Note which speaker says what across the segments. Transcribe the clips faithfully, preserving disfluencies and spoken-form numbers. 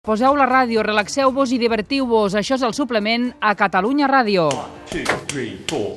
Speaker 1: Poseu la ràdio, relaxeu-vos i divertiu-vos. Això és el suplement a Catalunya Ràdio.
Speaker 2: one, two, three, four.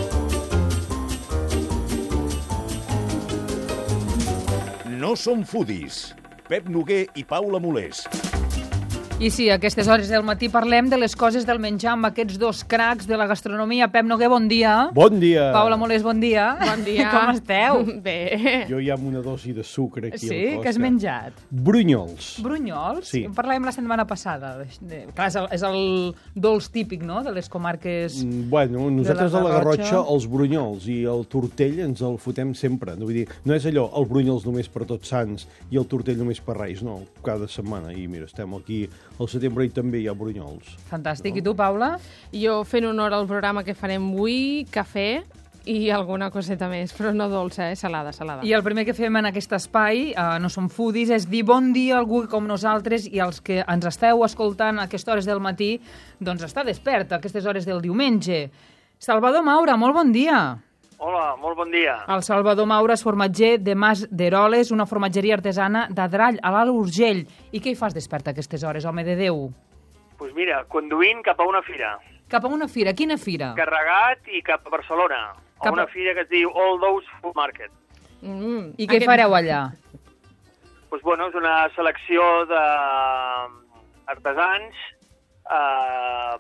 Speaker 3: No som foodies. Pep Noguer i Paula Molés.
Speaker 1: I sí, a aquestes hores del matí parlem de les coses del menjar amb aquests dos cracs de la gastronomia. Pep Noguer, bon dia.
Speaker 4: Bon dia.
Speaker 1: Paula Molés, bon dia.
Speaker 5: Bon dia.
Speaker 1: Com esteu?
Speaker 5: Bé.
Speaker 4: Jo hi ha una dosi de sucre aquí
Speaker 1: Sí,
Speaker 4: al cos.
Speaker 1: què has menjat?
Speaker 4: Brunyols.
Speaker 1: Brunyols?
Speaker 4: Sí.
Speaker 1: En parlàvem la setmana passada. De... Clar, és el, és el dolç típic, no?, de les comarques...
Speaker 4: Mm, Bueno, nosaltres
Speaker 1: de
Speaker 4: a
Speaker 1: la
Speaker 4: la Garrotxa
Speaker 1: Garrotxa,
Speaker 4: els brunyols i el tortell ens el fotem sempre. No, vull dir, no és allò, el brunyols només per Tots Sants i el tortell només per Reis, no, cada setmana. I mira, estem aquí al setembre i també hi ha brunyols.
Speaker 1: Fantàstic. No? I tu, Paula?
Speaker 5: Jo fent honor al programa que farem avui, cafè i alguna coseta més, però no dolça, eh? Salada, salada.
Speaker 1: I el primer que fem en aquest espai, uh, no som foodies, és dir bon dia a algú com nosaltres i els que ens esteu escoltant a aquestes hores del matí, doncs està despert a aquestes hores del diumenge. Salvador Maura, molt bon dia.
Speaker 6: Hola, molt bon dia.
Speaker 1: El Salvador Maura és formatger de Mas d'Eroles, una formatgeria artesana d'Adrall, a l'Alt Urgell. I què hi fas despert a aquestes hores, home de Déu?
Speaker 6: Doncs pues mira, conduint cap a una fira.
Speaker 1: Cap a una fira. Quina fira?
Speaker 6: Carregat i cap a Barcelona.
Speaker 1: Cap
Speaker 6: a una
Speaker 1: a...
Speaker 6: fira que es diu All Those Food Market.
Speaker 5: Mm,
Speaker 1: I què
Speaker 5: aquest...
Speaker 1: fareu allà?
Speaker 6: Doncs pues bueno, és una selecció d'artesans eh,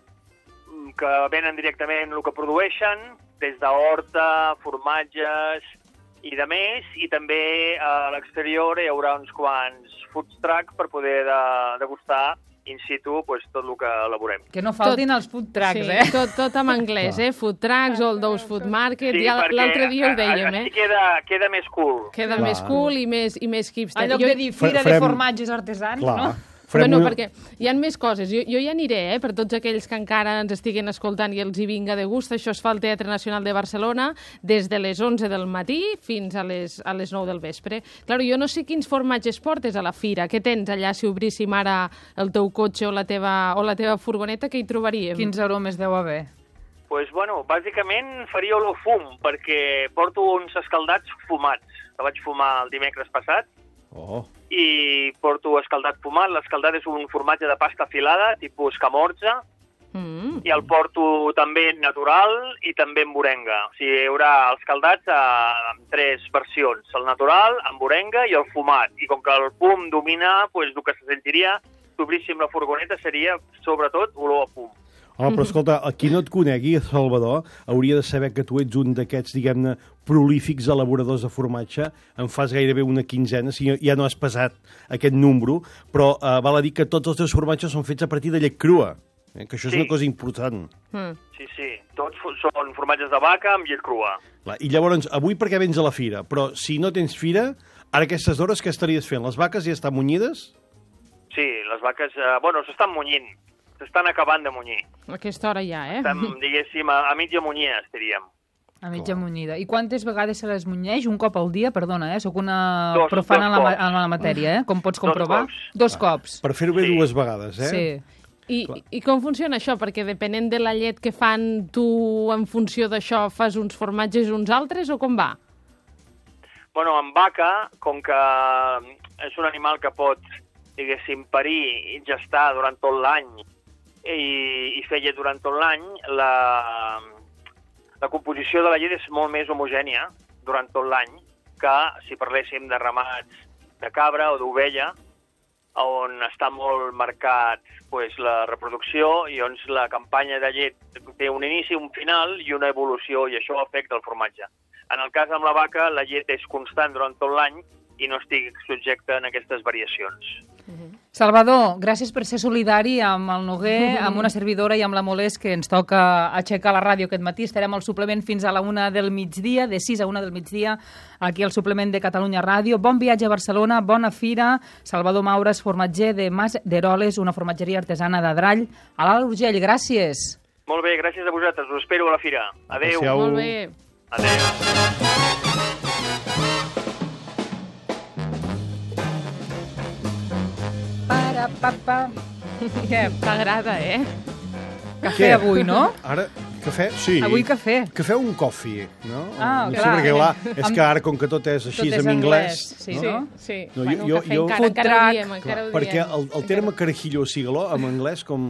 Speaker 6: que venen directament el que produeixen, des d'horta, formatges i de més, i també a l'exterior hi haurà uns quants food trucks per poder de, degustar in situ pues, tot el que elaborem.
Speaker 1: Que no faltin tot, els food trucks,
Speaker 5: sí,
Speaker 1: eh?
Speaker 5: Tot, tot en anglès, eh? Food trucks, all those food market,
Speaker 6: Sí,
Speaker 5: ja l'altre dia ho dèiem, eh?
Speaker 6: Així queda, queda més cool.
Speaker 5: Queda
Speaker 4: Clar.
Speaker 5: més cool i més, i més hipster.
Speaker 1: En lloc
Speaker 5: Jo...
Speaker 1: de dir fira
Speaker 4: Farem-
Speaker 1: de formatges artesans,
Speaker 4: Clar.
Speaker 1: no?
Speaker 4: Farem
Speaker 5: Bueno,
Speaker 4: una...
Speaker 5: perquè hi ha més coses. Jo, jo ja aniré, eh, per tots aquells que encara ens estiguen escoltant i els hi vinga de gust. Això es fa al Teatre Nacional de Barcelona des de les onze del matí fins a les, a les nou del vespre. Claro, jo no sé quins formatges portes a la fira. Què tens allà si obríssim ara el teu cotxe o la teva, o la teva furgoneta? Què hi trobaríem?
Speaker 1: Quins aromes deu haver?
Speaker 6: Pues, bueno, bàsicament faria olor fum, perquè porto uns escaldats fumats, que vaig fumar el dimecres passat,
Speaker 4: Oh.
Speaker 6: i porto escaldat fumat. L'escaldat és un formatge de pasta filada, tipus camorza,
Speaker 5: Mm.
Speaker 6: i el porto també natural i també amb morenga. O sigui, hi haurà els escaldats en tres versions, el natural, amb morenga i el fumat. I com que el fum domina, pues, el que se sentiria, si obríssim la furgoneta, seria, sobretot, olor a fum.
Speaker 4: Home, però escolta, a qui no et conegui, Salvador, hauria de saber que tu ets un d'aquests, diguem-ne, prolífics elaboradors de formatge. En fas gairebé una quinzena, si ja no has pesat aquest número, però eh, val a dir que tots els teus formatges són fets a partir de llet crua, eh? Que això és
Speaker 6: Sí.
Speaker 4: una cosa important.
Speaker 5: Mm.
Speaker 6: Sí, sí, tots fu- són formatges de vaca amb llet crua.
Speaker 4: Clar, I llavors, avui perquè vens a la fira, però si no tens fira, ara aquestes hores què estaries fent? Les vaques ja estan munyides?
Speaker 6: Sí, les vaques, eh, bueno, s'estan munyint, s'estan acabant de munyir.
Speaker 5: A aquesta hora ja, eh?
Speaker 6: Estem, diguéssim, a, a mitja munyida, estaríem.
Speaker 1: A mitja munyida. I quantes vegades se les munyeix? Un cop al dia? Perdona, eh? Soc una
Speaker 6: Dos-
Speaker 1: profana en,
Speaker 6: dos
Speaker 1: la, ma-
Speaker 6: cops.
Speaker 1: en la matèria, eh? Com pots
Speaker 6: Dos
Speaker 1: comprovar.
Speaker 6: cops.
Speaker 1: Dos cops.
Speaker 4: Per fer-ho bé
Speaker 6: Sí.
Speaker 4: dues vegades, eh?
Speaker 1: Sí.
Speaker 5: I, I com funciona això? Perquè depenent de la llet que fan, tu en funció d'això fas uns formatges i uns altres o com va?
Speaker 6: Bueno, en vaca, com que és un animal que pot, diguéssim, parir i gestar durant tot l'any i, i fer llet durant tot l'any, la, la composició de la llet és molt més homogènia durant tot l'any que si parléssim de ramats de cabra o d'ovella, on està molt marcat pues, la reproducció i on la campanya de llet té un inici, un final i una evolució, i això afecta el formatge. En el cas amb la vaca, la llet és constant durant tot l'any i no estic subjecte a aquestes variacions.
Speaker 1: Salvador, gràcies per ser solidari amb el Noguer, amb una servidora i amb la Molés, que ens toca aixecar la ràdio aquest matí. Estarem al suplement fins a la una del migdia, de sis a una del migdia, aquí al suplement de Catalunya Ràdio. Bon viatge a Barcelona, bona fira. Salvador Maura és formatger de Mas d'Eroles, una formatgeria artesana d'Adrall, a l'Alt Urgell. Gràcies.
Speaker 6: Molt bé, gràcies a vosaltres. Us espero a la fira. Adéu.
Speaker 4: Adéu.
Speaker 5: Molt bé.
Speaker 6: Adéu.
Speaker 1: Para, pa, pa. Què?
Speaker 5: T'agrada, eh?
Speaker 1: Cafè avui, no?
Speaker 4: Ara, Cafè? Sí.
Speaker 1: Avui cafè.
Speaker 4: Cafè o un coffee, no?
Speaker 1: Ah,
Speaker 4: no
Speaker 1: clar.
Speaker 4: sé, perquè clar, és
Speaker 1: Amb-
Speaker 4: que ara, com que tot és així
Speaker 1: Tot és
Speaker 4: en anglès...
Speaker 1: sí,
Speaker 4: no?
Speaker 1: no?
Speaker 5: Sí,
Speaker 4: No,
Speaker 5: bueno,
Speaker 4: jo- jo-
Speaker 5: cafè
Speaker 4: jo-
Speaker 5: encara,
Speaker 1: Food
Speaker 5: encara ho
Speaker 1: truck.
Speaker 5: diem, encara ho
Speaker 4: Perquè
Speaker 5: diem.
Speaker 4: el, el terme carajillo o cigaló, en anglès, com...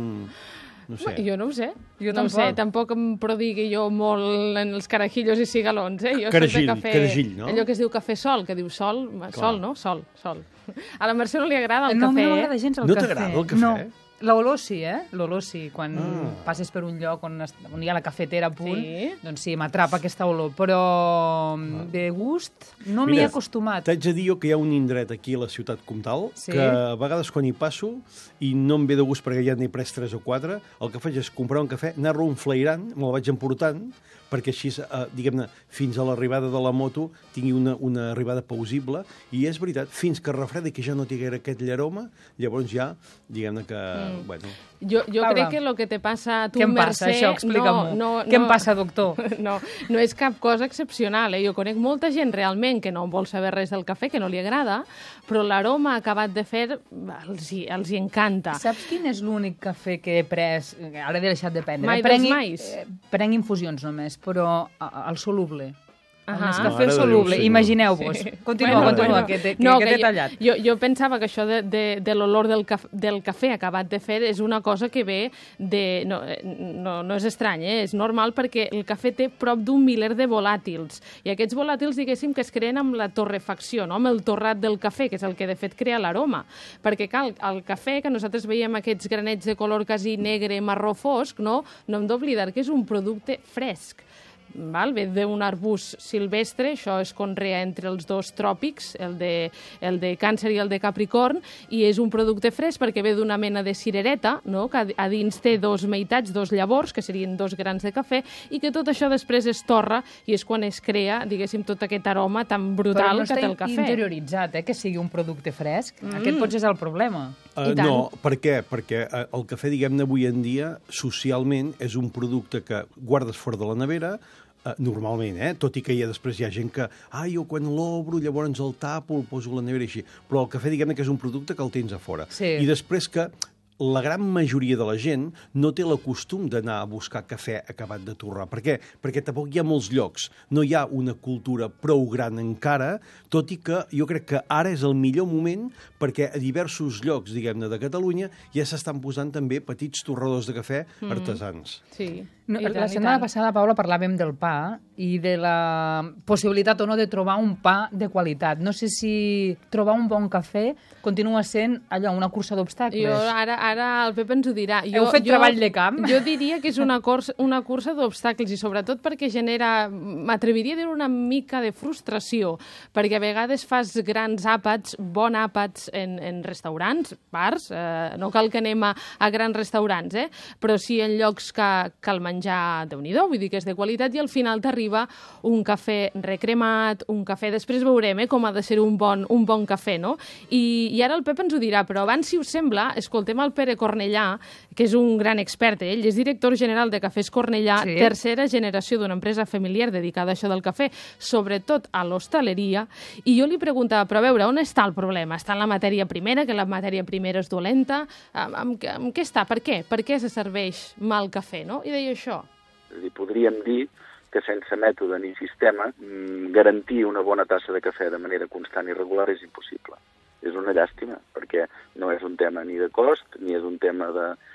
Speaker 4: No sé.
Speaker 5: Jo no ho sé.
Speaker 1: Jo
Speaker 5: no ho
Speaker 1: tampoc.
Speaker 5: sé, tampoc em prodigui jo molt en els carajillos i cigalons, eh? Jo soc
Speaker 4: Caragill,
Speaker 5: de cafè...
Speaker 4: caragill, no?
Speaker 5: Allò que es diu cafè sol, que diu sol, sol, no? Sol, sol. A la Mercè no li agrada el
Speaker 1: no, a mi
Speaker 5: cafè,
Speaker 1: no
Speaker 5: eh?
Speaker 1: m'agrada gens el
Speaker 4: No
Speaker 1: cafè.
Speaker 4: t'agrada el cafè?
Speaker 1: No. L'olor sí, eh? L'olor sí. Quan
Speaker 4: Ah.
Speaker 1: passes per un lloc on, es- on hi ha la cafetera a punt,
Speaker 5: Sí.
Speaker 1: doncs sí, m'atrapa aquesta olor. Però de gust no m'hi he
Speaker 4: Mira,
Speaker 1: acostumat.
Speaker 4: T'haig de dir jo que hi ha un indret aquí a la ciutat comtal
Speaker 1: Sí?
Speaker 4: que a vegades quan hi passo i no em ve de gust perquè ja n'he pres tres o quatre, el que faig és comprar un cafè, anar-lo enflairant, me'l vaig emportant, perquè així, eh, diguem-ne, fins a l'arribada de la moto tingui una, una arribada pausible, i és veritat, fins que refreda i que ja no tingui aquest llaroma, llavors ja, diguem-ne que, mm. bueno...
Speaker 5: Jo, jo
Speaker 1: Paula,
Speaker 5: crec que el que te passa a tu,
Speaker 1: Què em
Speaker 5: Mercè...
Speaker 1: passa, això? Explica-m'ho.
Speaker 5: No, no,
Speaker 1: Què em
Speaker 5: no-
Speaker 1: passa, doctor?
Speaker 5: No, no és cap cosa excepcional, eh? Jo conec molta gent realment que no vol saber res del cafè, que no li agrada, però l'aroma acabat de fer els hi, els hi encanta.
Speaker 1: Saps quin és l'únic cafè que he pres? Ara he deixat de prendre.
Speaker 5: Mai
Speaker 1: Prengui-
Speaker 5: dels mais?
Speaker 1: eh, Prenc infusions només, però a- el soluble. El
Speaker 5: Ahà.
Speaker 1: Nescafè
Speaker 4: Mare de Déu,
Speaker 1: soluble.
Speaker 4: senyor.
Speaker 1: Imagineu-vos.
Speaker 5: Sí.
Speaker 1: Continua,
Speaker 5: Bueno,
Speaker 1: continua,
Speaker 5: bueno.
Speaker 1: que t'he
Speaker 5: No,
Speaker 1: que
Speaker 5: que
Speaker 1: t'he
Speaker 5: jo-
Speaker 1: tallat.
Speaker 5: Jo, jo pensava que això de, de, de l'olor del, caf, del cafè acabat de fer és una cosa que ve de... No, eh, no, no és estrany, eh? És normal perquè el cafè té prop d'un miler de volàtils. I aquests volàtils, diguéssim, que es creen amb la torrefacció, no? Amb el torrat del cafè, que és el que de fet crea l'aroma. Perquè cal, el cafè, que nosaltres veiem aquests granets de color quasi negre, marró fosc, no? No hem d'oblidar que és un producte fresc. Val? Ve d'un arbust silvestre, això es conrea entre els dos tròpics, el de, el de Càncer i el de Capricorn, i és un producte fresc perquè ve d'una mena de cirereta, no? Que a, a dins té dos meitats, dos llavors, que serien dos grans de cafè, i que tot això després es torra i és quan es crea, diguéssim, tot aquest aroma tan
Speaker 1: Però
Speaker 5: brutal
Speaker 1: no
Speaker 5: que
Speaker 1: està
Speaker 5: té el cafè.
Speaker 1: interioritzat, eh, que sigui un producte fresc. Mm. Aquest potser és el problema.
Speaker 4: Uh,
Speaker 5: I tant.
Speaker 4: no, per què? Perquè uh, el cafè, diguem-ne, avui en dia, socialment, és un producte que guardes fora de la nevera, uh, normalment, eh? Tot i que hi ha, després hi ha gent que, ah, jo quan l'obro, llavors el tapo, el poso a la nevera i així. Però el cafè, diguem-ne, que és un producte que el tens a fora.
Speaker 1: Sí.
Speaker 4: I després que la gran majoria de la gent no té el costum d'anar a buscar cafè acabat de torrar. Per què? Perquè tampoc hi ha molts llocs. No hi ha una cultura prou gran encara, tot i que jo crec que ara és el millor moment perquè a diversos llocs, diguem-ne, de Catalunya ja s'estan posant també petits torradors de cafè mm. artesans.
Speaker 5: Sí.
Speaker 1: No,
Speaker 5: I tant,
Speaker 1: la
Speaker 5: i
Speaker 1: setmana
Speaker 5: tant.
Speaker 1: passada, Paula, parlàvem del pa i de la possibilitat o no de trobar un pa de qualitat. No sé si trobar un bon cafè continua sent allò, una cursa d'obstacles.
Speaker 5: Jo, ara, ara el Pep ens ho dirà. Jo,
Speaker 1: Heu fet
Speaker 5: jo,
Speaker 1: treball de camp?
Speaker 5: Jo diria que és una cursa, una cursa d'obstacles i sobretot perquè genera, m'atreviria a dir una mica de frustració, perquè a vegades fas grans àpats, bon àpats en, en restaurants, bars, eh, no cal que anem a, a grans restaurants, eh? Però sí en llocs que, que el menjar, déu-n'hi-do, vull dir que és de qualitat i al final t'arriba un cafè recremat, un cafè, després veurem eh, com ha de ser un bon, un bon cafè, no? I, I ara el Pep ens ho dirà, però abans, si us sembla, escoltem el Pere Cornellà, que és un gran expert, eh? Ell és director general de Cafès Cornellà,
Speaker 1: Sí.
Speaker 5: tercera generació d'una empresa familiar dedicada a això del cafè, sobretot a l'hostaleria, i jo li preguntava, però a veure, on està el problema? Està en la matèria primera, que la matèria primera és dolenta? Amb, amb, amb què està? Per què? Per què se serveix mal cafè, no? I deia això.
Speaker 7: És a dir, podríem dir que sense mètode ni sistema mm, garantir una bona tassa de cafè de manera constant i regular és impossible. És una llàstima, perquè no és un tema ni de cost, ni és un tema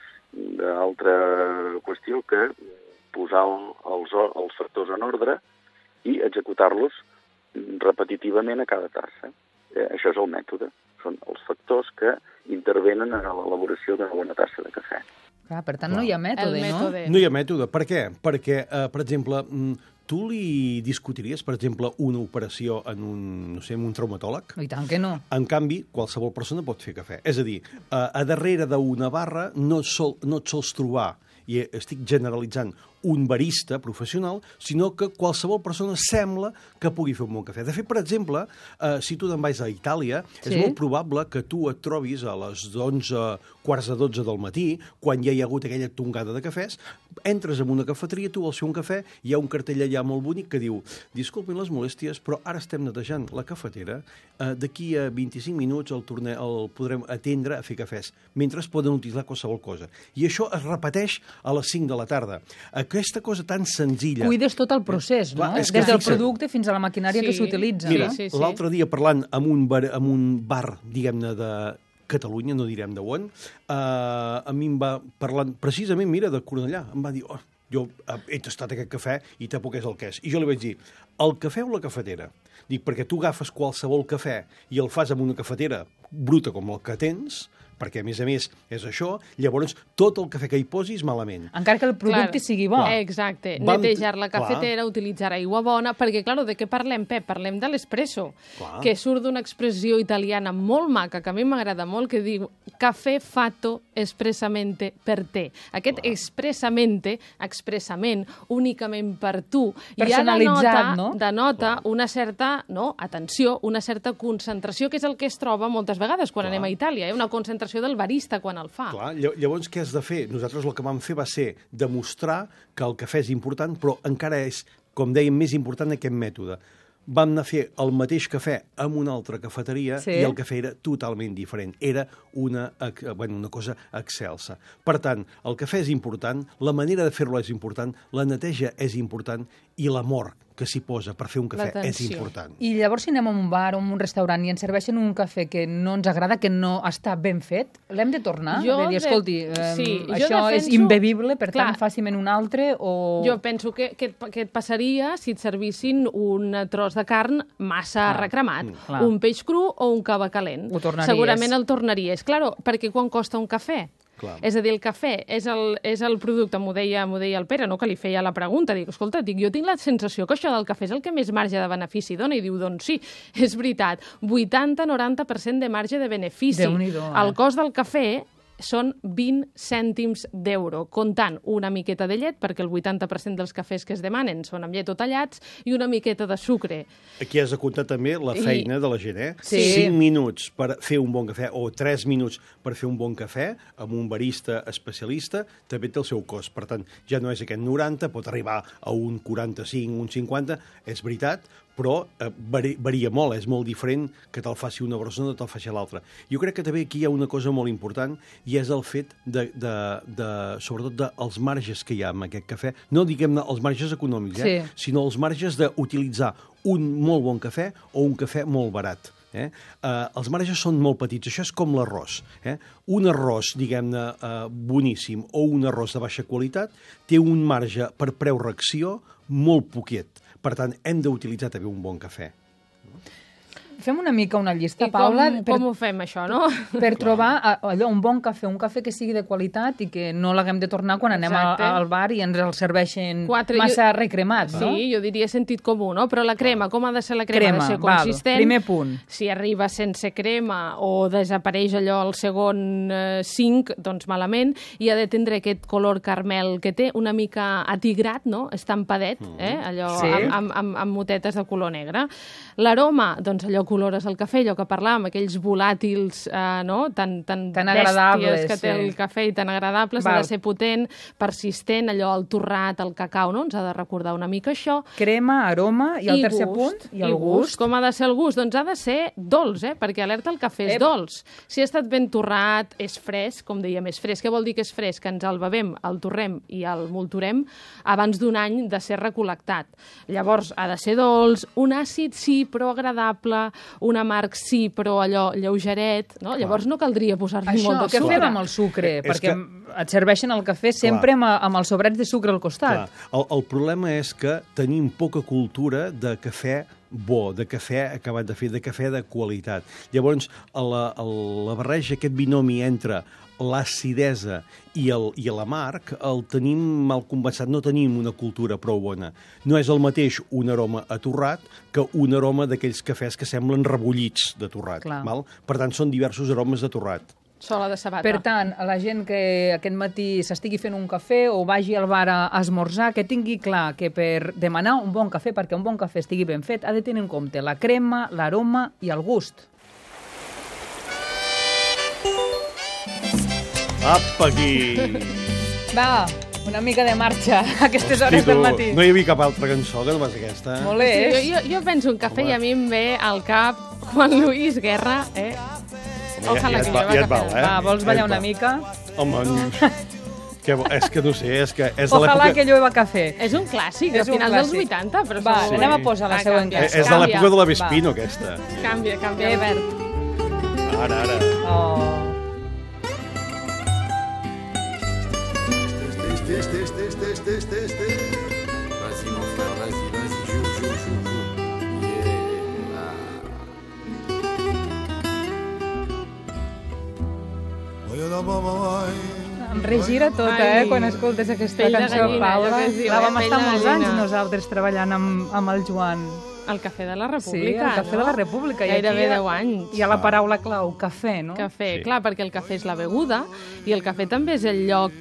Speaker 7: d'altra qüestió que posar el, els, els factors en ordre i executar-los repetitivament a cada tassa. Eh, això és el mètode. Són els factors que intervenen en l'elaboració d'una bona tassa de cafè.
Speaker 1: Clar, per tant, no hi ha mètode,
Speaker 5: el mètode.
Speaker 4: No hi ha mètode. Per què? Perquè, eh, per exemple, mm, tu li discutiries, per exemple, una operació en un, no sé, en un traumatòleg?
Speaker 1: no? I tant que no.
Speaker 4: En canvi, qualsevol persona pot fer cafè. És a dir, a, a darrere d'una barra no, sol, no et sols trobar, i estic generalitzant, un barista professional, sinó que qualsevol persona sembla que pugui fer un bon cafè. De fet, per exemple, eh, si tu te'n vas a Itàlia, sí. és molt probable que tu et trobis a les onze, quarts de dotze del matí, quan ja hi ha hagut aquella tongada de cafès, entres en una cafeteria, tu vols fer un cafè, hi ha un cartell allà molt bonic que diu disculpin les molèsties, però ara estem netejant la cafetera, eh, d'aquí a vint-i-cinc minuts el, torne, el podrem atendre a fer cafès, mentre es poden utilitzar qualsevol cosa. I això es repeteix a les cinc de la tarda. aquesta cosa tan senzilla...
Speaker 1: Cuides tot el procés, no?
Speaker 4: Clar, és que
Speaker 1: Des del
Speaker 4: fixa't.
Speaker 1: producte fins a la maquinària
Speaker 5: Sí.
Speaker 1: que s'utilitza.
Speaker 4: Mira,
Speaker 1: no?
Speaker 5: sí, sí.
Speaker 4: l'altre dia parlant amb un bar, amb un bar diguem-ne, de Catalunya, no direm de on, eh, a mi em va parlant, precisament, mira, de Cornellà, em va dir, oh, jo he tastat aquest cafè i té poc és el que és. I jo li vaig dir, el cafè o la cafetera? Dic, perquè tu agafes qualsevol cafè i el fas amb una cafetera bruta com el que tens, perquè, a més a més, és això, llavors tot el cafè que hi posis malament.
Speaker 1: Encara que el producte
Speaker 5: Clar.
Speaker 1: sigui bo.
Speaker 5: Exacte.
Speaker 4: Vam-
Speaker 5: Netejar la
Speaker 4: clar.
Speaker 5: cafetera, utilitzar aigua bona, perquè, clar, de què parlem, Pep? Parlem de l'espresso,
Speaker 4: Clar.
Speaker 5: que surt d'una expressió italiana molt maca, que a mi m'agrada molt, que diu café fatto espressamente per te. Aquest expressamente, expressament, únicament per tu,
Speaker 1: Personalitzat,
Speaker 5: ja denota,
Speaker 1: no?
Speaker 5: denota una certa no, atenció, una certa concentració, que és el que es troba moltes vegades quan
Speaker 4: Clar.
Speaker 5: anem a Itàlia, eh? una concentració del barista quan el fa.
Speaker 4: Clar, lla- llavors què has de fer? Nosaltres el que vam fer va ser demostrar que el cafè és important, però encara és, com dèiem, més important aquest mètode. Vam anar a fer el mateix cafè amb una altra cafeteria
Speaker 1: Sí.
Speaker 4: i el cafè era totalment diferent. Era una, ex- bueno, una cosa excelsa. Per tant, el cafè és important, la manera de fer-lo és important, la neteja és important i l'amor que s'hi posa per fer un cafè és
Speaker 5: L'atenció.
Speaker 4: important.
Speaker 1: I llavors, si anem a un bar o a un restaurant i ens serveixen un cafè que no ens agrada, que no està ben fet, l'hem de tornar?
Speaker 5: Jo
Speaker 1: de dir,
Speaker 5: de-
Speaker 1: escolti, eh,
Speaker 5: sí, jo
Speaker 1: això és
Speaker 5: defenso-
Speaker 1: imbebible, per
Speaker 5: Clar.
Speaker 1: tant, faci'm un altre, o...
Speaker 5: Jo penso que, que, et- que et passaria si et servissin un tros de carn massa
Speaker 1: Clar.
Speaker 5: recremat,
Speaker 1: Clar.
Speaker 5: un peix cru o un cava calent.
Speaker 1: Ho tornaries.
Speaker 5: Segurament el tornaries. Claro, perquè quan costa un cafè?
Speaker 4: Clar.
Speaker 5: És a dir, el cafè és el, és el producte, m'ho deia, m'ho deia el Pere, no? Que li feia la pregunta. Dic, escolta, dic, jo tinc la sensació que això del cafè és el que més marge de benefici dona. I diu, doncs sí, és veritat. vuitanta a noranta per cent de marge de benefici.
Speaker 1: Déu-n'hi-do, eh?
Speaker 5: El cost del cafè són vint cèntims d'euro, comptant una miqueta de llet, perquè el vuitanta per cent dels cafès que es demanen són amb llet o tallats, i una miqueta de sucre.
Speaker 4: Aquí has de comptar també la
Speaker 5: I-
Speaker 4: feina de la gent, eh?
Speaker 1: Sí.
Speaker 4: Cinc minuts per fer un bon cafè o tres minuts per fer un bon cafè amb un barista especialista també té el seu cost. Per tant, ja no és aquest noranta, pot arribar a un quaranta-cinc, un cinquanta, és veritat, però eh, vari, varia molt, és molt diferent que te'l faci una persona o te'l faci l'altra. Jo crec que també aquí hi ha una cosa molt important i és el fet de, de, de sobretot dels marges que hi ha amb aquest cafè, no diguem-ne els marges econòmics, eh?
Speaker 1: Sí.
Speaker 4: sinó els marges d'utilitzar un molt bon cafè o un cafè molt barat. Eh? Uh, els marges són molt petits, això és com l'arròs. Eh? Un arròs, diguem-ne, uh, boníssim o un arròs de baixa qualitat té un marge per preu-reacció molt poquet. Per tant, hem d'utilitzar també un bon cafè.
Speaker 1: Fem una mica una llista,
Speaker 5: I com,
Speaker 1: Paula, per,
Speaker 5: com ho fem, això, no?
Speaker 1: per trobar eh, allò, un bon cafè, un cafè que sigui de qualitat i que no l'haguem de tornar quan anem a,
Speaker 5: Exacte.
Speaker 1: al bar i ens el serveixen
Speaker 5: Quatre,
Speaker 1: massa
Speaker 5: jo-
Speaker 1: recremat, no?
Speaker 5: Sí, jo diria sentit comú, no? Però la crema, com ha de ser la crema?
Speaker 1: Crema,
Speaker 5: ha de ser
Speaker 1: val,
Speaker 5: consistent.
Speaker 1: primer punt.
Speaker 5: Si arriba sense crema o desapareix allò al segon eh, cinc, doncs malament, i ha de tindre aquest color carmel que té, una mica atigrat, no? Estampadet, eh? Allò
Speaker 1: Sí.
Speaker 5: amb, amb, amb, amb motetes de color negre. L'aroma, doncs allò colores el cafè, allò que parlàvem, aquells volàtils eh, no? tan, tan,
Speaker 1: Tan
Speaker 5: bèsties
Speaker 1: agradables,
Speaker 5: que té
Speaker 1: sí.
Speaker 5: el cafè i tan agradables, ha
Speaker 1: Val.
Speaker 5: de ser potent, persistent, allò, el torrat, el cacau, no? Ens ha de recordar una mica això.
Speaker 1: Crema, aroma i el
Speaker 5: I
Speaker 1: tercer
Speaker 5: gust,
Speaker 1: punt, i el gust.
Speaker 5: Com ha de ser el gust? Doncs ha de ser dolç, eh? Perquè alerta el cafè és
Speaker 1: Ep.
Speaker 5: dolç. Si ha estat ben torrat, és fresc, com dèiem, és fresc. Què vol dir que és fresc? Que ens el bevem, el torrem i el molturem abans d'un any de ser recol·lectat. Llavors, ha de ser dolç, un àcid sí, però agradable, un amarg sí, però allò lleugeret, no? Llavors no caldria posar-li
Speaker 1: Això,
Speaker 5: molt de
Speaker 1: què
Speaker 5: sucre.
Speaker 1: fem amb el sucre?
Speaker 4: Eh, és
Speaker 1: Perquè
Speaker 4: que-
Speaker 1: et serveixen el cafè sempre amb, amb els sobrets de sucre al costat.
Speaker 4: Clar, el, el problema és que tenim poca cultura de cafè bo, de cafè acabat de fer, de cafè de qualitat. Llavors, a la, a la barreja, aquest binomi entre l'acidesa i el, i l'amarg, el tenim mal compensat, no tenim una cultura prou bona. No és el mateix un aroma a torrat que un aroma d'aquells cafès que semblen rebollits de torrat.
Speaker 1: Clar.
Speaker 4: Val? Per tant, són diversos aromes de torrat.
Speaker 5: Sola de sabata.
Speaker 1: Per tant, a la gent que aquest matí s'estigui fent un cafè o vagi al bar a esmorzar, que tingui clar que per demanar un bon cafè, perquè un bon cafè estigui ben fet, ha de tenir en compte la crema, l'aroma i el gust.
Speaker 4: Apa, aquí!
Speaker 1: Va, una mica de marxa a aquestes hores
Speaker 4: Hosti,
Speaker 1: del
Speaker 4: tu,
Speaker 1: matí.
Speaker 4: no hi havia cap altra cançó que no pas aquesta.
Speaker 1: Molt bé,
Speaker 5: Sí,
Speaker 1: eh?
Speaker 5: jo, jo, jo penso un cafè
Speaker 4: Home.
Speaker 5: i a mi em ve al cap Juan Luis Guerra, eh?
Speaker 4: Home, ja, ja, et, va, ja et val, eh?
Speaker 1: Va, vols ballar
Speaker 4: Ja et
Speaker 1: una
Speaker 4: val.
Speaker 1: mica?
Speaker 4: Home, Que, és que no sé, és que és de
Speaker 1: Ojalá
Speaker 4: l'època...
Speaker 1: que llueva cafè.
Speaker 5: És un clàssic,
Speaker 1: És
Speaker 5: de
Speaker 1: un
Speaker 5: finals dels
Speaker 1: clàssic.
Speaker 5: vuitanta, però
Speaker 1: Va,
Speaker 5: segur.
Speaker 1: anem a posar la
Speaker 5: Ah,
Speaker 1: següent
Speaker 5: canvia.
Speaker 1: cançó.
Speaker 4: És de l'època de la Vespino, aquesta.
Speaker 5: Canvia, canvia,
Speaker 1: Bé.
Speaker 5: Albert.
Speaker 4: Ara, ara.
Speaker 1: Oh.
Speaker 8: Teste, teste, teste, teste, teste. Vas-y, mon frère, vas-y, vas-y, joue, joue, joue, joue. Yeah. Voy a la mamá.
Speaker 1: Em regira tot,
Speaker 5: Ai.
Speaker 1: eh, quan escoltes aquesta
Speaker 5: Pell de
Speaker 1: cançó,
Speaker 5: gallina,
Speaker 1: Paula.
Speaker 5: allò que es diu,
Speaker 1: Clar,
Speaker 5: eh,
Speaker 1: vam
Speaker 5: pell
Speaker 1: estar
Speaker 5: de
Speaker 1: molts
Speaker 5: gallina.
Speaker 1: anys nosaltres treballant amb, amb el Joan.
Speaker 5: El Cafè de la
Speaker 1: Sí,
Speaker 5: República,
Speaker 1: el Cafè
Speaker 5: no?
Speaker 1: de la República. I
Speaker 5: Gairebé
Speaker 1: aquí
Speaker 5: deu anys.
Speaker 1: Hi ha la paraula clau, cafè, no?
Speaker 5: Cafè,
Speaker 4: Sí.
Speaker 5: clar, perquè el cafè és la beguda i el cafè també és el lloc,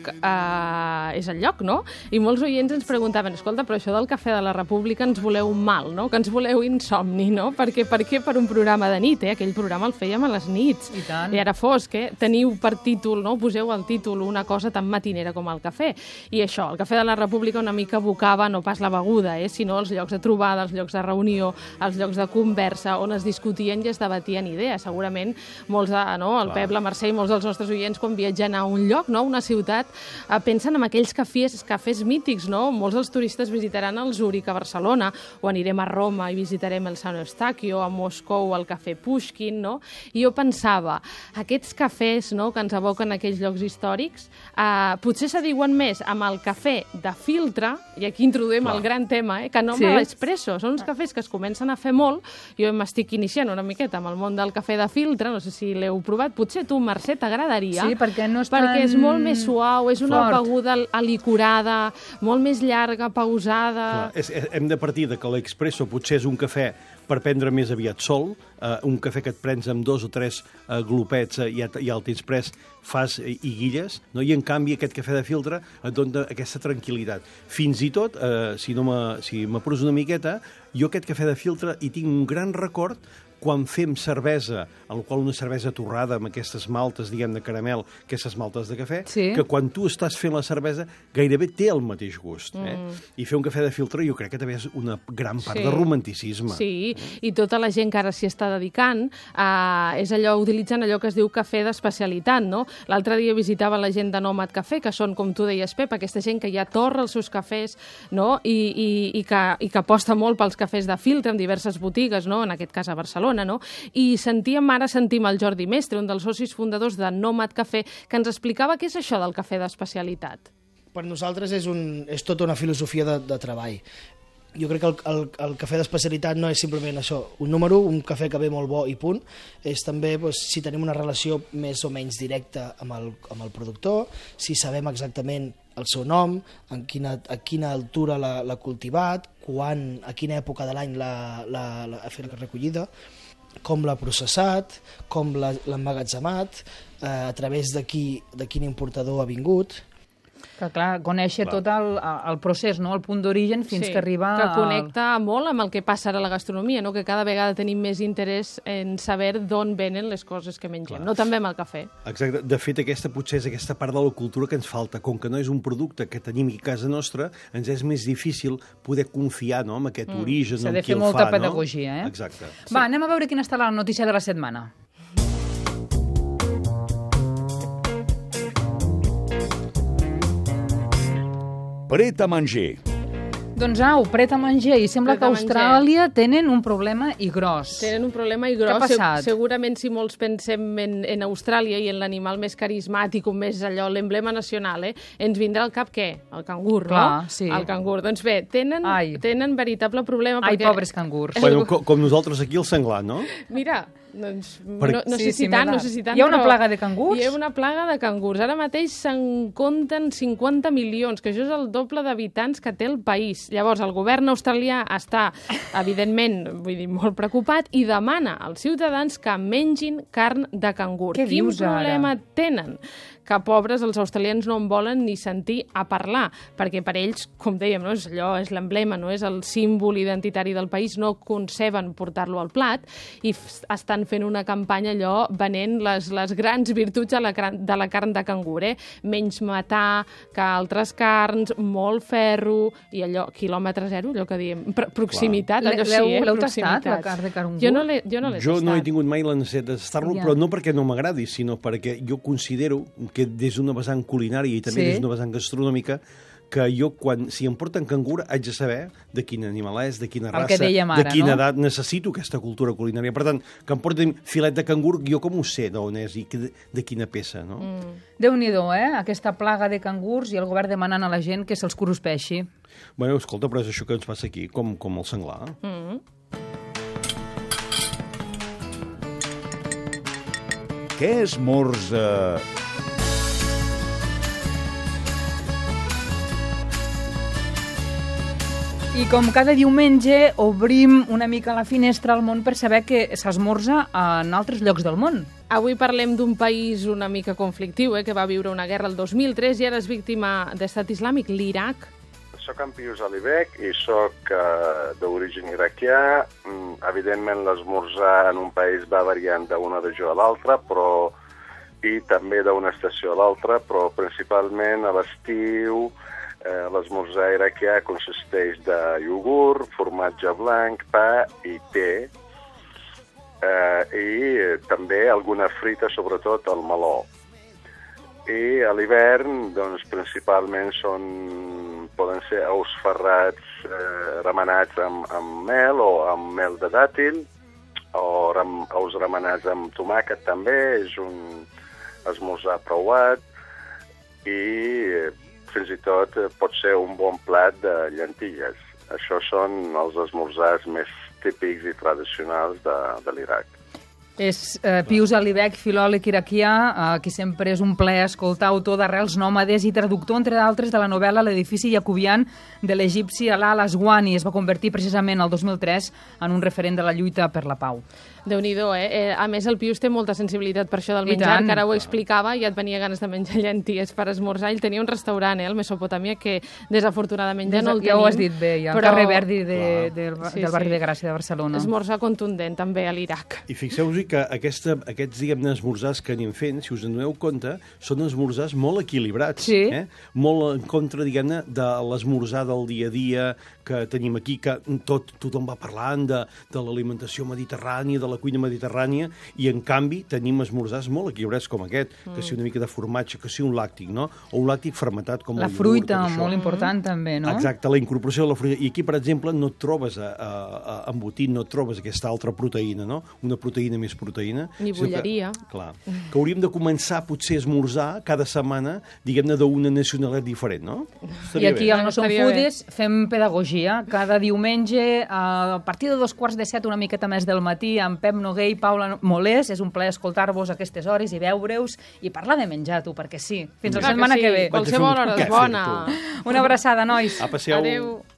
Speaker 5: eh, és el lloc, no? I molts oients ens preguntaven, escolta, però això del Cafè de la República ens voleu mal, no? Que ens voleu insomni, no? Perquè per què per un programa de nit, eh? Aquell programa el fèiem a les nits.
Speaker 1: I tant.
Speaker 5: I ara fosc, eh? Teniu per títol, no? Poseu al títol una cosa tan matinera com el cafè. I això, el Cafè de la República una mica evocava no pas la beguda, eh? Sinó els llocs de trobada, els llocs de reunió, els llocs de conversa, on es discutien i es debatien idees. Segurament molts, de, no? el Pep, la Mercè i molts dels nostres oients, quan viatgen a un lloc, no? una ciutat, eh, pensen en aquells cafès, cafès mítics, no? Molts dels turistes visitaran el Zúrich a Barcelona, o anirem a Roma i visitarem el Sant Eustachio, a Moscou el Cafè Pushkin, no? I jo pensava, aquests cafès, no?, que ens evoquen aquells llocs històrics, eh, potser se diuen més amb el cafè de filtre, i aquí introduïm el gran tema, eh, que no amb
Speaker 1: Sí.
Speaker 5: l'espresso. Són uns cafès que es comencen a fer molt. Jo m'estic iniciant una miqueta amb el món del cafè de filtre, no sé si l'heu provat. Potser tu, Mercè, t'agradaria.
Speaker 1: Sí, perquè no és
Speaker 5: Perquè
Speaker 1: tan
Speaker 5: és molt més suau, és una
Speaker 1: fort.
Speaker 5: beguda alicorada, molt més llarga, pausada...
Speaker 4: Clar, és, és, hem de partir de que l'expresso potser és un cafè per prendre més aviat sol, eh, un cafè que et prens amb dos o tres eh, glopets eh, i, ja, ja el tens pres, fas eh, i guilles, no? I en canvi aquest cafè de filtre et dona aquesta tranquil·litat. Fins i tot, eh, si no me, si m'apures una miqueta, jo aquest cafè de filtre hi tinc un gran record quan fem cervesa, al qual una cervesa torrada amb aquestes maltes, diguem, de caramel, aquestes maltes de cafè,
Speaker 1: Sí.
Speaker 4: que quan tu estàs fent la cervesa gairebé té el mateix gust. Eh? I fer un cafè de filtre jo crec que també és una gran part
Speaker 5: Sí.
Speaker 4: de romanticisme.
Speaker 5: Sí, i tota la gent que ara s'hi està dedicant eh, és allò, utilitzen allò que es diu cafè d'especialitat, no? L'altre dia visitava la gent de Nomad Cafè, que són, com tu deies, Pep, aquesta gent que ja torra els seus cafès, no? I, i, i, que, i que aposta molt pels cafès de filtre en diverses botigues, no? En aquest cas a Barcelona, no? I sentíem, ara sentim el Jordi Mestre, un dels socis fundadors de Nomad Cafè, que ens explicava què és això del cafè d'especialitat.
Speaker 9: Per nosaltres és, un, és tota una filosofia de, de treball. Jo crec que el, el, el cafè d'especialitat no és simplement això, un número, un cafè que ve molt bo i punt, és també doncs, si tenim una relació més o menys directa amb el, amb el productor, si sabem exactament el seu nom, en quina, a quina altura l'ha cultivat, quan, a quina època de l'any l'ha fet la recollida, com l'ha processat, com l'ha emmagatzemat, eh, a través de, qui, de quin importador ha vingut.
Speaker 1: Que, clar, conèixer
Speaker 4: Clar.
Speaker 1: tot el, el procés, no? El punt d'origen fins
Speaker 5: Sí,
Speaker 1: que arriba...
Speaker 5: que
Speaker 1: al-
Speaker 5: connecta molt amb el que passa ara a la gastronomia, no? Que cada vegada tenim més interès en saber d'on venen les coses que mengem,
Speaker 4: Clar.
Speaker 5: no també amb el cafè.
Speaker 4: Exacte. De fet, aquesta potser és aquesta part de la cultura que ens falta. Com que no és un producte que tenim aquí a casa nostra, ens és més difícil poder confiar, no?, en aquest origen,
Speaker 1: S'ha
Speaker 4: en
Speaker 1: de
Speaker 4: qui
Speaker 1: fer
Speaker 4: el
Speaker 1: molta
Speaker 4: fa,
Speaker 1: pedagogia,
Speaker 4: no?
Speaker 1: eh?
Speaker 4: Exacte.
Speaker 1: Va, anem a veure quina està la notícia de la setmana.
Speaker 3: Pret a manger.
Speaker 1: Doncs au, pret a menjar, i sembla
Speaker 5: Pret
Speaker 1: que
Speaker 5: a
Speaker 1: a
Speaker 5: menjar.
Speaker 1: Austràlia tenen un problema i gros.
Speaker 5: Tenen un problema i
Speaker 1: Què
Speaker 5: gros.
Speaker 1: ha passat?
Speaker 5: Se- Segurament si molts pensem en, en Austràlia i en l'animal més carismàtic, un més allò, l'emblema nacional, eh, ens vindrà al cap què? El cangur,
Speaker 1: Clar,
Speaker 5: no?
Speaker 1: sí.
Speaker 5: El cangur. Doncs bé, tenen,
Speaker 1: Ai.
Speaker 5: tenen veritable problema
Speaker 1: Ai,
Speaker 5: perquè...
Speaker 1: pobres cangurs.
Speaker 4: Bueno, com, com nosaltres aquí, el senglar, no?
Speaker 5: Mira, doncs,
Speaker 4: Per-
Speaker 5: no, no
Speaker 1: Sí,
Speaker 5: sé
Speaker 1: sí,
Speaker 5: si tant,
Speaker 1: m'he
Speaker 5: no
Speaker 1: de-
Speaker 5: sé si tant,
Speaker 1: Hi ha una
Speaker 5: però
Speaker 1: plaga de cangurs?
Speaker 5: Hi ha una plaga de cangurs. Ara mateix se'n compten cinquanta milions, que això és el doble d'habitants que té el país. Llavors, el govern australià està, evidentment, vull dir, molt preocupat i demana als ciutadans que mengin carn de cangur.
Speaker 1: Què
Speaker 5: Quin
Speaker 1: dius, ara?
Speaker 5: problema tenen? Que pobres, els australians no en volen ni sentir a parlar, perquè per ells, com dèiem, no, és allò, és l'emblema, no és el símbol identitari del país, no conceben portar-lo al plat i f- estan fent una campanya allò venent les, les grans virtuts de la, cran- de la carn de cangur, eh? Menys matar que altres carns, molt ferro i allò, quilòmetre zero, allò que diem, pr proximitat,
Speaker 1: L'he-
Speaker 5: allò sí,
Speaker 1: l'heu-
Speaker 5: eh?
Speaker 1: l'heu tastat,
Speaker 5: Proximitat.
Speaker 1: la carn de cangur?
Speaker 5: Jo no l'he jo no l'he
Speaker 4: Jo no he
Speaker 5: tastat.
Speaker 4: tingut mai la necessitat de tastar-lo,
Speaker 1: Ja.
Speaker 4: però no perquè no m'agradi, sinó perquè jo considero que des d'una vessant culinària i també
Speaker 1: Sí.
Speaker 4: des d'una vessant gastronòmica, que jo, quan, si em porten cangur, haig de saber de quin animal és, de quina
Speaker 1: El que
Speaker 4: raça,
Speaker 1: dèiem
Speaker 4: de
Speaker 1: ara,
Speaker 4: quina
Speaker 1: no?
Speaker 4: edat. Necessito aquesta cultura culinària. Per tant, que em portin filet de cangur, jo com ho sé d'on és i de, de quina peça, no? Mm.
Speaker 1: Déu-n'hi-do, eh? Aquesta plaga de cangurs i el govern demanant a la gent que se'ls cruspeixi.
Speaker 4: Bueno, escolta, però és això que ens passa aquí, com, com el senglar.
Speaker 5: Mm.
Speaker 3: Què esmorza...
Speaker 1: I com cada diumenge obrim una mica la finestra al món per saber que s'esmorza en altres llocs del món.
Speaker 5: Avui parlem d'un país una mica conflictiu, eh, que va viure una guerra el dos mil tres i ara és víctima d'estat islàmic, l'Iraq.
Speaker 10: Soc en Pius Alibek i soc uh, d'origen iraquià. Mm, evidentment, l'esmorzar en un país va variant d'una regió a l'altra, però i també d'una estació a l'altra, però principalment a l'estiu eh, l'esmorzar iraquià consisteix de iogurt, formatge blanc, pa i te, eh, i també alguna frita, sobretot el meló. I a l'hivern, doncs, principalment són, poden ser ous ferrats eh, remenats amb, amb mel o amb mel de dàtil, o ram, ous remenats amb tomàquet també, és un esmorzar preuat, i eh, fins i tot eh, pot ser un bon plat de llentilles. Això són els esmorzars més típics i tradicionals de, de l'Iraq.
Speaker 1: És eh, Pius Alibek, filòleg iraquià, eh, qui sempre és un plaer escoltar, autor d'Arrels nòmades i traductor, entre d'altres, de la novel·la L'edifici jacobian de l'egipci Alaa al-Aswani. Es va convertir precisament el dos mil tres en un referent de la lluita per la pau.
Speaker 5: Déu-n'hi-do, eh? eh? A més, el Pius té molta sensibilitat per això del
Speaker 1: I
Speaker 5: menjar,
Speaker 1: tant.
Speaker 5: que ara ho explicava, i et venia ganes de menjar llenties per esmorzar. Ell tenia un restaurant, eh, al Mesopotàmia, que desafortunadament ja no el
Speaker 1: ja
Speaker 5: tenim.
Speaker 1: ho has dit bé, ja,
Speaker 5: però...
Speaker 1: al carrer Verdi de, de, de,
Speaker 5: Sí,
Speaker 1: del barri
Speaker 5: sí.
Speaker 1: de Gràcia de Barcelona.
Speaker 5: Esmorzar contundent, també, a l'Iraq.
Speaker 4: I fixeu-vos que aquesta, aquests, diguem-ne, esmorzars que anem fent, si us en doneu compte, són esmorzars molt equilibrats.
Speaker 1: Sí.
Speaker 4: Eh? Molt en contra, diguem-ne, de l'esmorzar del dia a dia que tenim aquí, que tot, tothom va parlant de, de l'alimentació mediterrània, de la cuina mediterrània, i en canvi tenim esmorzars molt equilibrats com aquest, mm. que si una mica de formatge, que si un làctic, no? O un làctic fermentat com
Speaker 1: La
Speaker 4: el iogurt,
Speaker 1: fruita,
Speaker 4: tot això.
Speaker 1: molt important també, no?
Speaker 4: Exacte, la incorporació de la fruita. I aquí, per exemple, no et trobes a, a, a embotit, no et trobes aquesta altra proteïna, no? Una proteïna més proteïna.
Speaker 5: Ni bulleria.
Speaker 4: Que, clar, que hauríem de començar potser a esmorzar cada setmana, diguem-ne, d'una nacionalitat diferent, no?
Speaker 1: I aquí al No Som
Speaker 5: Estaria bé.
Speaker 1: Foodies fem pedagogia. Cada diumenge, a partir de dos quarts de set, una miqueta més del matí, amb Pep Noguer i Paula Molés. És un plaer escoltar-vos a aquestes hores i veure-us i parlar de menjar, tu, perquè sí. Fins la
Speaker 5: Clar que
Speaker 1: setmana
Speaker 5: sí.
Speaker 1: que ve.
Speaker 5: Qualsevol hora és bona.
Speaker 1: Una abraçada, nois.
Speaker 4: Apa, siau.
Speaker 5: Adéu.